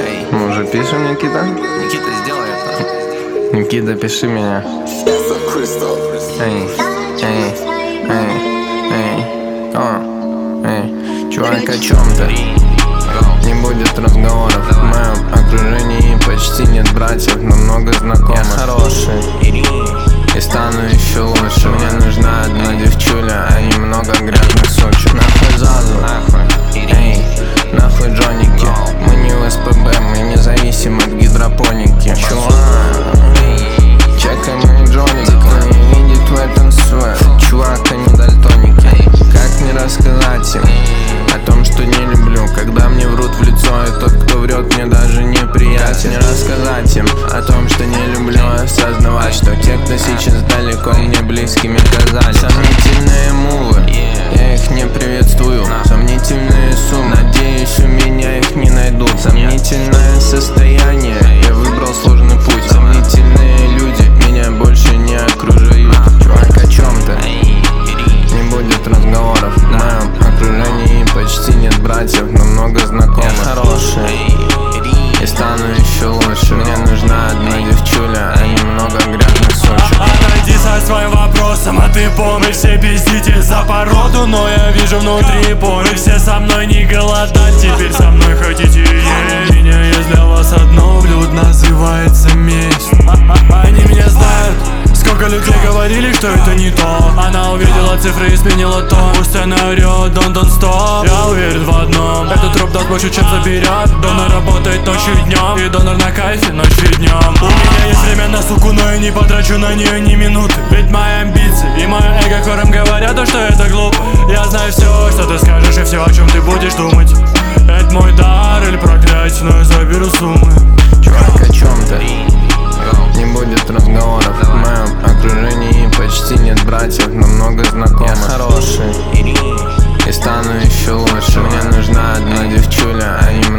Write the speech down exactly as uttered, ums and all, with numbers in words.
Эй, Мы уже пишем, Никита? Никита, сделай это. Никита, пиши меня. Эй, эй, эй, эй, о, эй. Чувак, о чем ты? Не будет разговоров. В моем окружении почти нет братьев, но много знакомых. Я хороший и стану еще лучше. Мне нужна одна девчуля, а не много грязных сучек. Нахуй Зазу, эй, нахуй Джоники. Мы не в СПБ, мы не зависим от гидропоники. Чувак, чекай мои Джоники. Никто не видит в этом свет. Чувак, они дальтоники. Как не рассказать им о том, что не люблю, когда мне врут в лицо, и тот, кто врет, мне даже неприятен. Как не рассказать им о том, что не люблю, осознавать, что те, кто сейчас далеко, мне близкими казались. Сомнительные мувы, я их не приветствую. Сомнительные суммы, надеюсь, у меня их не найдут. Сомнительное состояние, я выбрал сложный путь. Сомнительные люди меня больше не окружают. Чувак, о чем ты? Не будет разговоров. В моем окружении почти нет братьев, но много знакомых. Я хороший и стану еще лучше. Мне нужна одна девчуля, а не много грязных сучек. Отойди со своим вопросом, а ты помнишь, все пиздите за породу, но я вижу внутри поры. Вы все со мной не голодать, теперь со мной хотите есть. Меня есть для вас одно блюдо, называется месть. Они меня знают. Сколько людей говорили, что это не то. Она увидела цифры и сменила тон. Пусть она орёт, don't, don't stop. Я уверен в одном, этот труп даст больше, чем заберет. Донор работает ночью и днем, и донор на кайфе ночью и днем. У меня есть время на суку, но я не потрачу на нее ни минуты. Ведь мои амбиции и мое эго хором говорят, то, что это глупо. Я знаю все, что ты скажешь, и все, о чем ты будешь думать. Это мой дар или проклятие, но я заберу суммы. Чувак, о чем ты? Не будет разговоров. В моем окружении почти нет братьев, но много знакомых. Я хороший и стану еще лучше. Мне нужна одна девчуля, а не